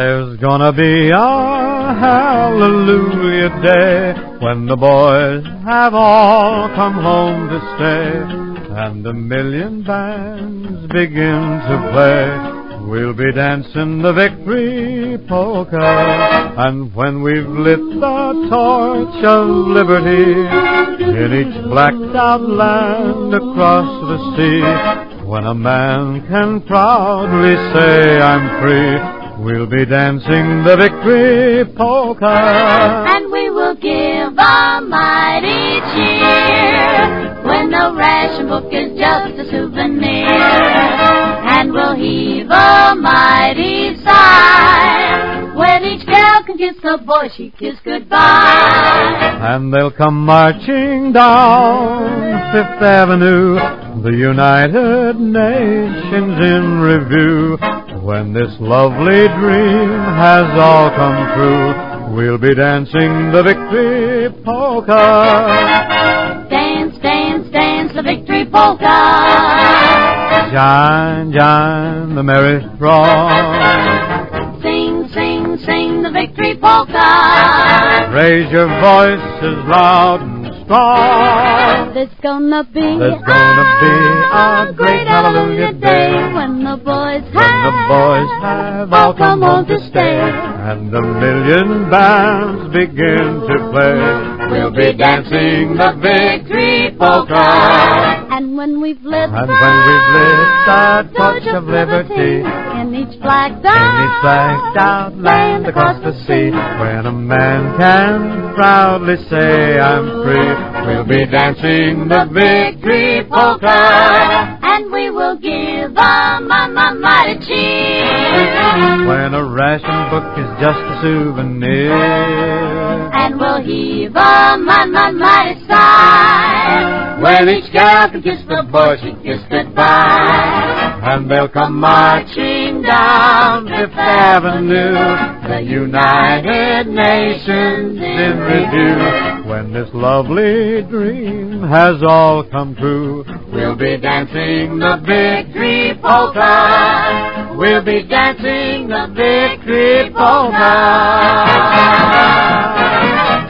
There's gonna be a hallelujah day when the boys have all come home to stay, and a million bands begin to play. We'll be dancing the victory polka, and when we've lit the torch of liberty in each blacked out land across the sea, when a man can proudly say I'm free, we'll be dancing the victory polka. And we will give a mighty cheer when the ration book is just a souvenir. And we'll heave a mighty sigh when each gal can kiss the boy she kissed goodbye. And they'll come marching down Fifth Avenue, the United Nations in review. When this lovely dream has all come true, we'll be dancing the victory polka. Dance, dance, dance the victory polka. Join, join the merry throng. Sing, sing, sing the victory polka. Raise your voices loud and strong. There's gonna be a great hallelujah day when the boys have all come home to stay, and a million bands begin to play. We'll be dancing the victory polka. And when we've lit the torch of liberty in each blacked out land across the sea, when a man can proudly say I'm free, we'll be dancing the victory polka. And we will give a mighty cheer when a ration book is just a souvenir. And we'll heave a mighty sigh when each gal can kiss the boy she kissed goodbye. And they'll come marching down Fifth Avenue, the United Nations in review. When this lovely dream has all come true, we'll be dancing the victory polka. We'll be dancing the victory polka.